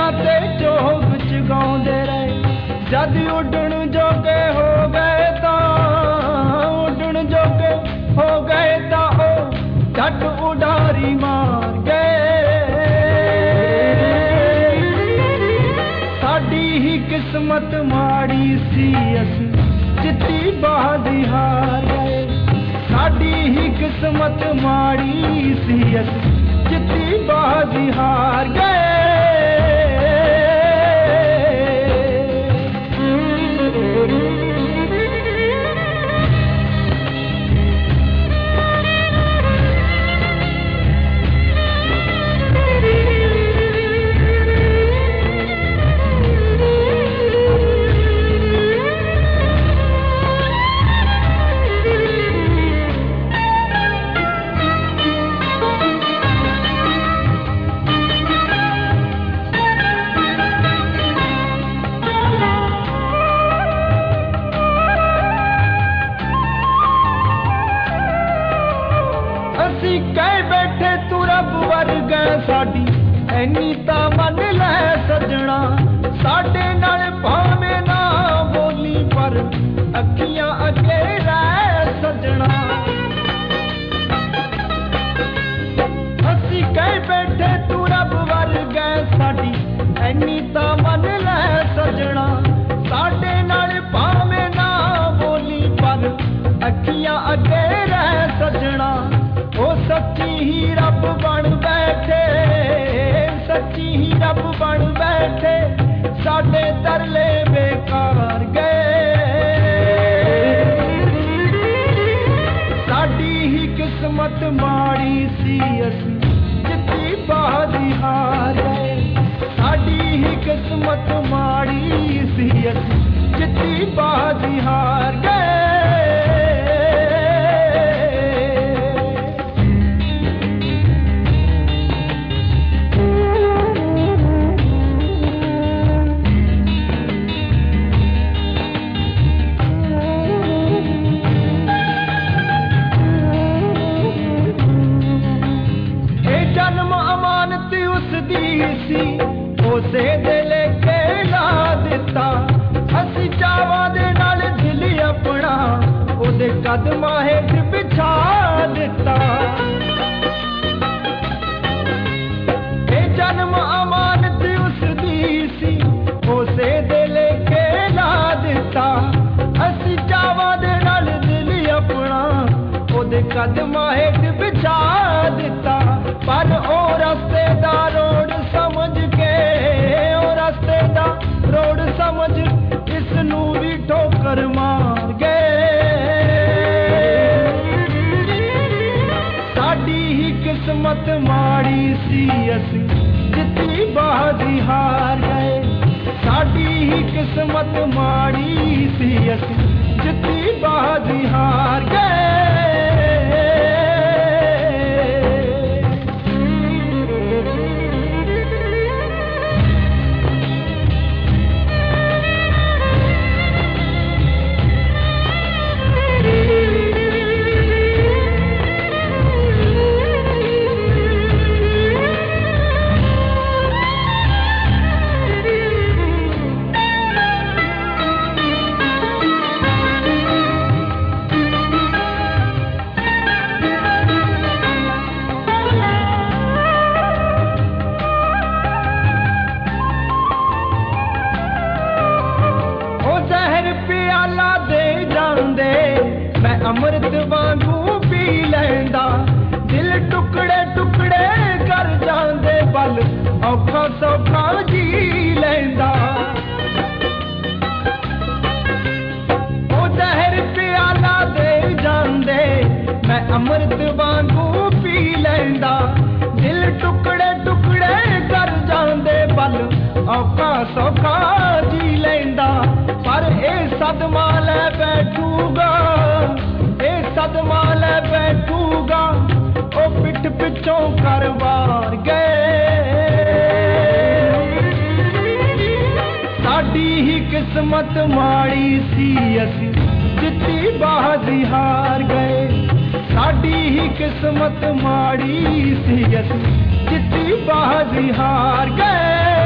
ते चोग च गाउंदे रहे। जद उड़न जोगे हो गए तां उड़न जोगे हो गए तां ओ झट उडारी मार गए। साडी ही किस्मत माड़ी सी असी जित्ती बाजी हार गए। साडी ही किस्मत माड़ी सी असी जित्ती बाजी हार गए। कह बैठे तू रब वर्गा साडी ऐनी तां मन लै सजना। साडे नाल भावें ना बोली पर अखियां अगे रह सजना। असी कह बैठे तू रब वर्गा साडी ऐनी तां मन लै सजना। साडे नाल भावें ना बोली पर अखियां अगे रह सजना। ओ सच्ची ही रब बन बैठे सच्ची ही रब बन बैठे साडे तरले बेकार गए। साडी ही किस्मत माड़ी सी असी जित्ती बाजी हार गए। साडी ही किस्मत माड़ी सी असी जित्ती बाजी हार गए। उसे दिल के ला दिता असी चावां दे नाल दिल अपना उहदे कदमां हेठ बिछा दिता। ए जन्म अमानत उसदी सी उसे दिल के ला दिता असी चावां दे नाल दिल अपना उहदे कदमां हेठ बिछा दिता। पर ओ रस्ते दा रोड समझ के ओ रस्ते दा रोड समझ इस नू भी ठोकर मार गए। साडी ही किस्मत माड़ी सी असी जित्ती बाजी हार गए। साडी ही किस्मत माड़ी सी असी जित्ती बाजी हार गए। अमृत वांगू पी लैंदा दिल टुकड़े टुकड़े कर जांदे बल औखा सौखा जी लैंदा। ओ जहर प्याला दे जांदे मैं अमृत वांगू पी लैंदा दिल टुकड़े टुकड़े कर जांदे बल औखा सौखा जी लैंदा। पर ए सदमा लै बैठूगा सदमा लै बैठूगा ओ पिठ पिछों कर वार गए। साडी ही किस्मत माड़ी सी असी जित्ती बाजी हार गए। साडी ही किस्मत माड़ी सी असी जित्ती बाजी हार गए।